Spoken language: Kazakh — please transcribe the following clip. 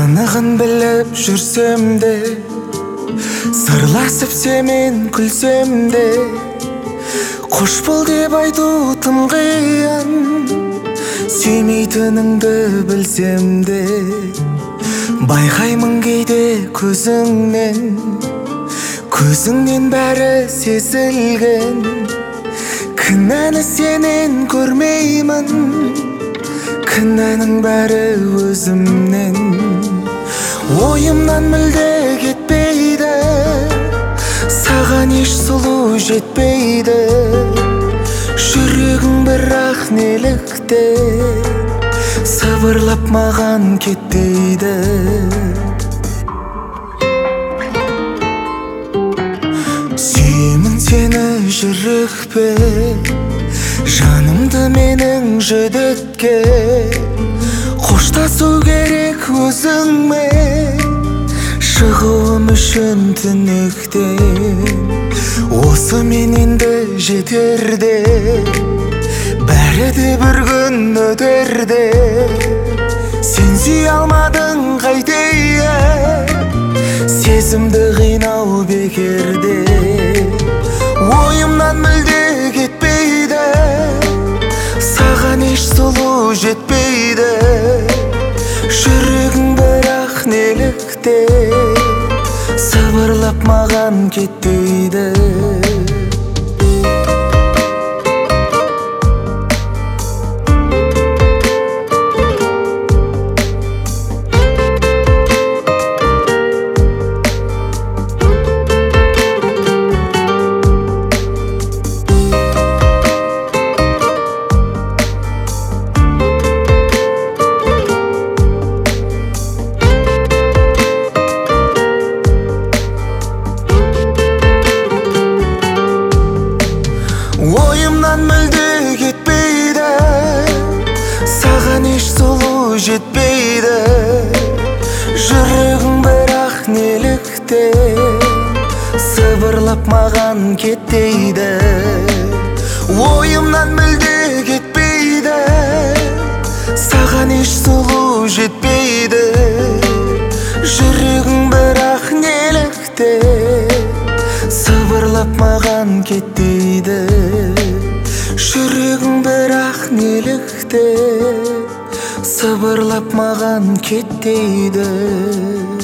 анығын біліп жүрсем де, сырласып семен күлсем де, қош бол деп айту тым қиын. Сүймейтініңді білсем де, байқаймын кейде көзіңнен бәрі сезілген. Кінәні сенен көрмеймін, кінәнің бәрі өзімнен. Ойымнан мүлде кетпейді, саған еш сұлу жетпейді. Жүрегің бірақ нелікте, сыбырлап маған кетпейді. Сүйемін сені жүрекпе, жанымды менің жүдетке. Қоштасу керек өзіңмен, шығуым үшін түнектен. Осы мен енді жетерде, бәрі де бір күн өтерде. Сен сүй алмадың қайтейін, сезімді қинау бекерде. Ойымнан мүлде кетпейді, саған еш сұлу жетпейді. Жүрегің бірақ нелікте, сыбырлап маған кетпейді. Ойымнан мүлде кетпейді, саған еш сұлу жетпейді. Жүрегің бірақ нелікте, сыбырлап маған кетпейді. Ойымнан мүлде кетпейді, саған еш сұлу жетпейді. Жүрегің бірақ нелікте, сыбырлап маған кетпейді. Жүрегің бірақ нелікте, сыбырлап маған кетпейді.